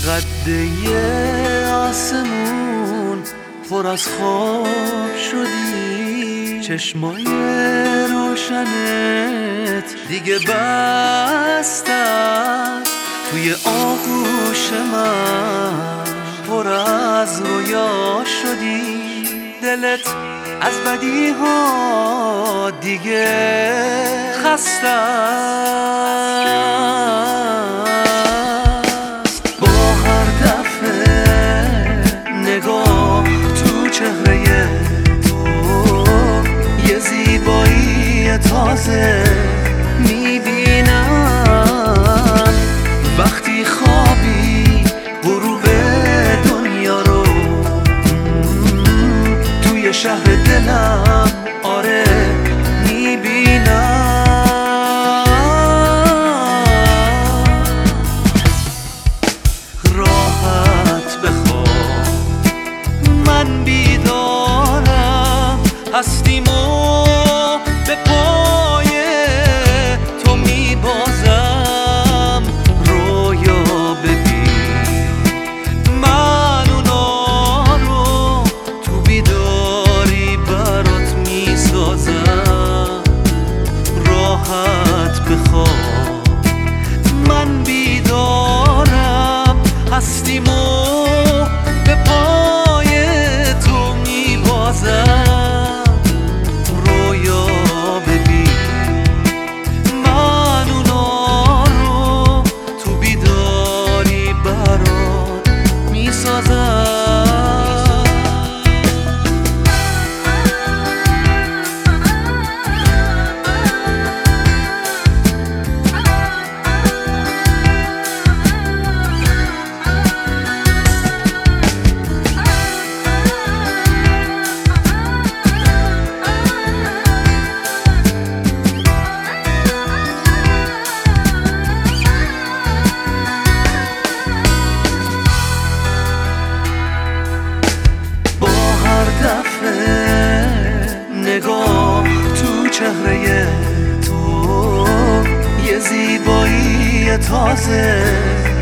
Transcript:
قده آسمون پر از خواب شدی، چشمای روشنت دیگه بسته است، توی آغوش من پر از رویا شدی. دلت از بدی ها دیگه خسته است. با هر دفعه نگاه تو چهره تو یه زیبایی تازه میبینم. وقتی خوابی غروب دنیا رو توی شهر دلم آره میبینم. راحت بخواب من بیدارم، هستیم و به پای تو میبازم. رویا ببین من اونا رو تو بیداری برات میسازم. راحت بخواب من بیدارم، هستیم و به پای تو میبازم. رویا ببین من اونا رو تو بیداری برات میسازم. نگاه تو چهره تو یه زیبایی تازه